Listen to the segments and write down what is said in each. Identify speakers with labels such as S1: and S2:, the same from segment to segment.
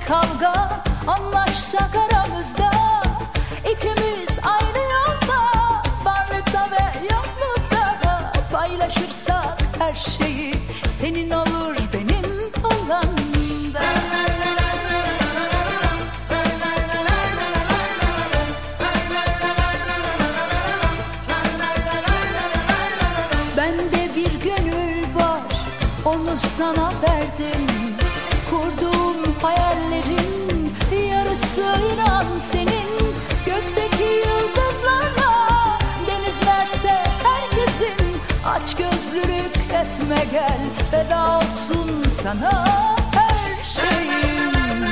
S1: kavga, anlaşsak aramızda. İkimiz aynı yolda, varlıkta ve yoklukta. Paylaşırsak her şeyi, senin olur benim olan da. Bende bir gönül var, onu sana verdim. Kurduğum hayallerin yarısı inan senin. Gökteki yıldızlarla denizlerse herkesin. Aç gözlülük etme gel, feda olsun sana her şeyim.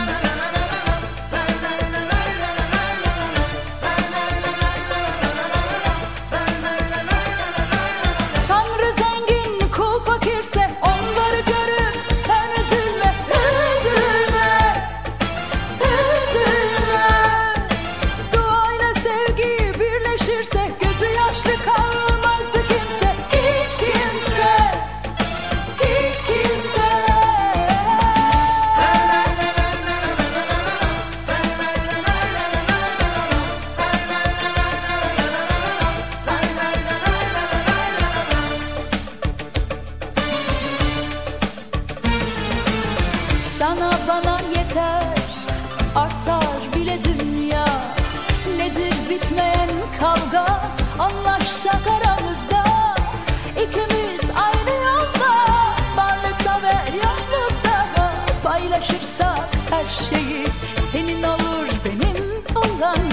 S1: Tanrı zengin, kul fakirse onları görüp sen üzülme, üzülme, üzülme. Duayla sevgi birleşirse gözü yaşlı kalmazdı kimse, hiç kimse, hiç kimse. Sana bana yeter, artar bile dünya. Nedir bitmeyen kavga, anlaşsak aramızda. İkimiz aynı yolda, varlıkta ve yoklukta. Paylaşırsak her şeyi, senin olur benim olan.